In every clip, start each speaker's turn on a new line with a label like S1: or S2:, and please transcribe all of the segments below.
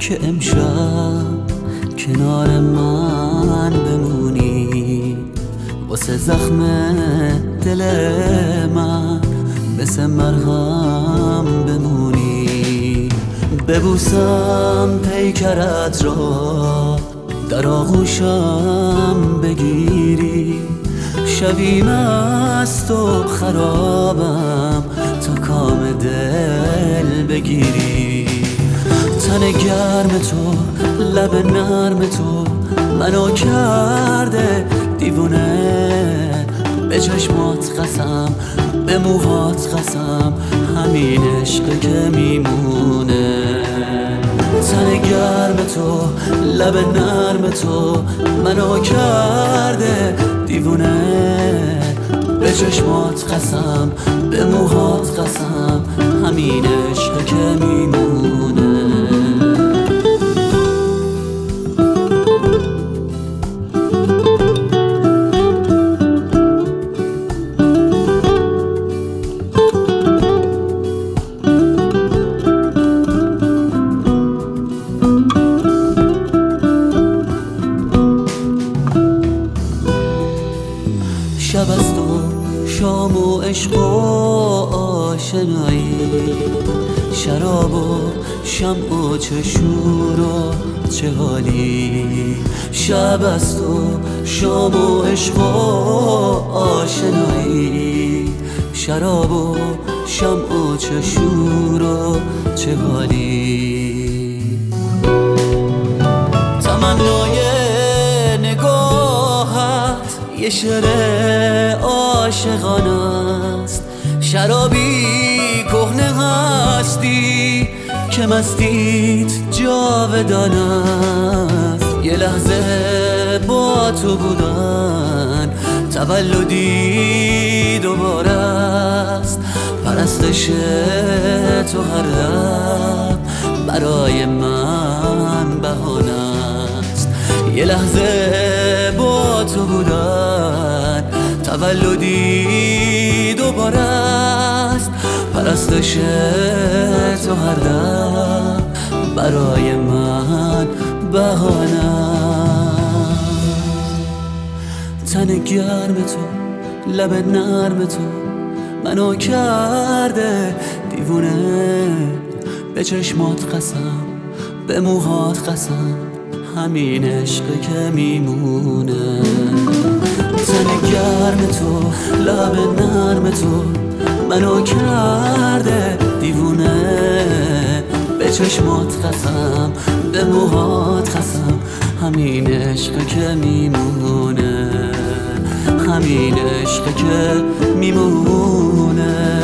S1: که امشب کنار من بمونی، واسه زخم دل من مثل مرهم بمونی. ببوسم پیکرت را در آغوشم بگیری، شبی مست و خرابم تا کام دل بگیری. تن گرم تو، لب نرم تو منو کرده دیوونه. به چشمات قسم، به موهات قسم، همین عشق که میمونه. تن گرم تو، لب نرم تو منو کرده دیوونه. به چشمات قسم، به موهات قسم، همین عشق که میمونه. شب است و شام و عشق و آشنایی، شراب و شمع و چه شور و چه حالی. شب است و شام و عشق و آشنایی، شراب و شمع و چه شور و چه حالی. تمنای نگاهت یه شعر عاشقانه است، شرابی کهنه هستی که مستیت جاودانه است. یه لحظه با تو بودن تولدی دوباره است، پرستش تو هر دم برای من بهانه است. یه لحظه با تو بودن تولدی دوباره است، پرستش تو هر دم برای من بهانه است. تن گرم تو، لب نرم تو منو کرده دیوونه. به چشمات قسم، به موهات قسم، همین عشق که میمونه. تن گرم تو، لب نرم تو منو کرده دیوونه. به چشمات قسم، به موهات قسم، همین عشق که میمونه. همین عشق که میمونه.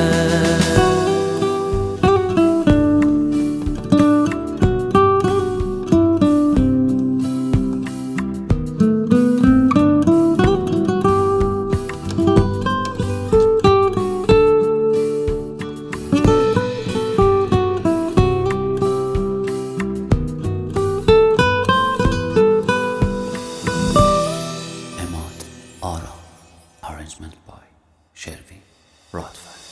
S2: Arrangement by Shervi Rodfeld.